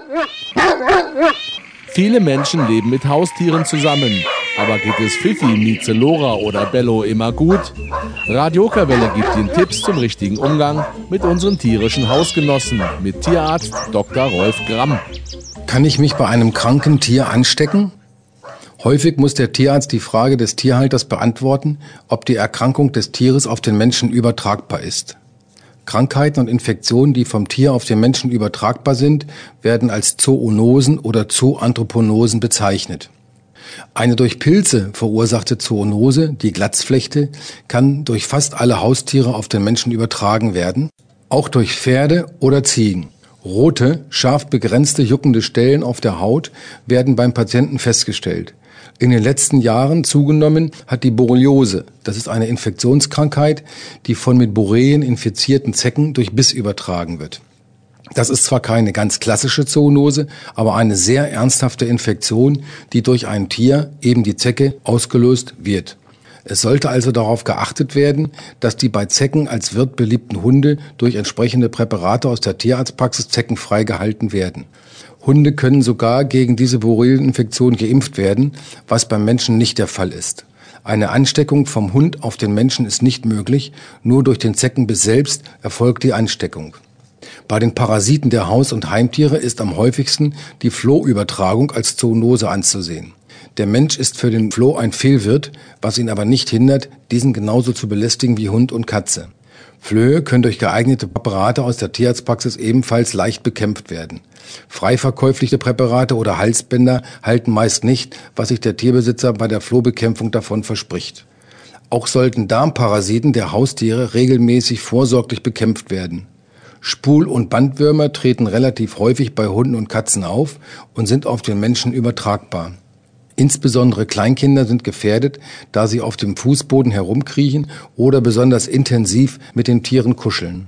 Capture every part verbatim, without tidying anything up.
Viele Menschen leben mit Haustieren zusammen. Aber geht es Fifi, Mieze, Lora oder Bello immer gut? Radio Okerwelle gibt Ihnen Tipps zum richtigen Umgang mit unseren tierischen Hausgenossen mit Tierarzt Doktor Rolf Gramm. Kann ich mich bei einem kranken Tier anstecken? Häufig muss der Tierarzt die Frage des Tierhalters beantworten, ob die Erkrankung des Tieres auf den Menschen übertragbar ist. Krankheiten und Infektionen, die vom Tier auf den Menschen übertragbar sind, werden als Zoonosen oder Zoanthroponosen bezeichnet. Eine durch Pilze verursachte Zoonose, die Glatzflechte, kann durch fast alle Haustiere auf den Menschen übertragen werden, auch durch Pferde oder Ziegen. Rote, scharf begrenzte, juckende Stellen auf der Haut werden beim Patienten festgestellt. In den letzten Jahren zugenommen hat die Borreliose. Das ist eine Infektionskrankheit, die von mit Borrelien infizierten Zecken durch Biss übertragen wird. Das ist zwar keine ganz klassische Zoonose, aber eine sehr ernsthafte Infektion, die durch ein Tier, eben die Zecke, ausgelöst wird. Es sollte also darauf geachtet werden, dass die bei Zecken als Wirt beliebten Hunde durch entsprechende Präparate aus der Tierarztpraxis zeckenfrei gehalten werden. Hunde können sogar gegen diese Borrelieninfektion geimpft werden, was beim Menschen nicht der Fall ist. Eine Ansteckung vom Hund auf den Menschen ist nicht möglich, nur durch den Zeckenbiss selbst erfolgt die Ansteckung. Bei den Parasiten der Haus- und Heimtiere ist am häufigsten die Flohübertragung als Zoonose anzusehen. Der Mensch ist für den Floh ein Fehlwirt, was ihn aber nicht hindert, diesen genauso zu belästigen wie Hund und Katze. Flöhe können durch geeignete Präparate aus der Tierarztpraxis ebenfalls leicht bekämpft werden. Frei verkäufliche Präparate oder Halsbänder halten meist nicht, was sich der Tierbesitzer bei der Flohbekämpfung davon verspricht. Auch sollten Darmparasiten der Haustiere regelmäßig vorsorglich bekämpft werden. Spul- und Bandwürmer treten relativ häufig bei Hunden und Katzen auf und sind auf den Menschen übertragbar. Insbesondere Kleinkinder sind gefährdet, da sie auf dem Fußboden herumkriechen oder besonders intensiv mit den Tieren kuscheln.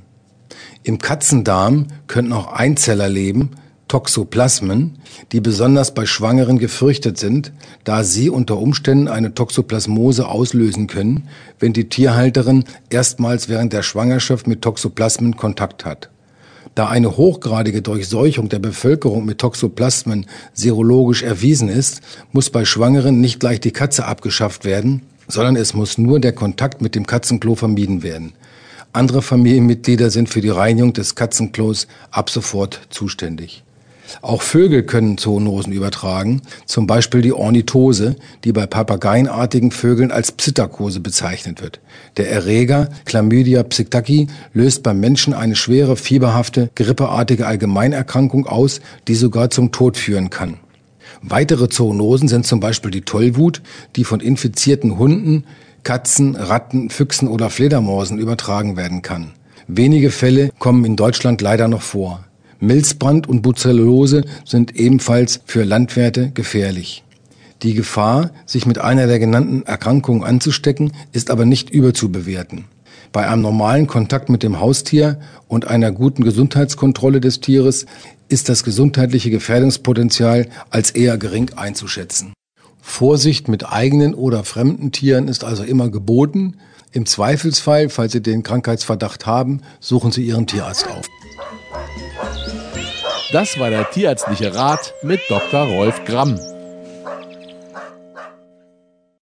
Im Katzendarm können auch Einzeller leben, Toxoplasmen, die besonders bei Schwangeren gefürchtet sind, da sie unter Umständen eine Toxoplasmose auslösen können, wenn die Tierhalterin erstmals während der Schwangerschaft mit Toxoplasmen Kontakt hat. Da eine hochgradige Durchseuchung der Bevölkerung mit Toxoplasmen serologisch erwiesen ist, muss bei Schwangeren nicht gleich die Katze abgeschafft werden, sondern es muss nur der Kontakt mit dem Katzenklo vermieden werden. Andere Familienmitglieder sind für die Reinigung des Katzenklos ab sofort zuständig. Auch Vögel können Zoonosen übertragen, zum Beispiel die Ornithose, die bei papageienartigen Vögeln als Psittacose bezeichnet wird. Der Erreger Chlamydia psittaci löst beim Menschen eine schwere, fieberhafte, grippeartige Allgemeinerkrankung aus, die sogar zum Tod führen kann. Weitere Zoonosen sind zum Beispiel die Tollwut, die von infizierten Hunden, Katzen, Ratten, Füchsen oder Fledermausen übertragen werden kann. Wenige Fälle kommen in Deutschland leider noch vor. Milzbrand und Brucellose sind ebenfalls für Landwirte gefährlich. Die Gefahr, sich mit einer der genannten Erkrankungen anzustecken, ist aber nicht überzubewerten. Bei einem normalen Kontakt mit dem Haustier und einer guten Gesundheitskontrolle des Tieres ist das gesundheitliche Gefährdungspotenzial als eher gering einzuschätzen. Vorsicht mit eigenen oder fremden Tieren ist also immer geboten. Im Zweifelsfall, falls Sie den Krankheitsverdacht haben, suchen Sie Ihren Tierarzt auf. Das war der tierärztliche Rat mit Doktor Rolf Gramm.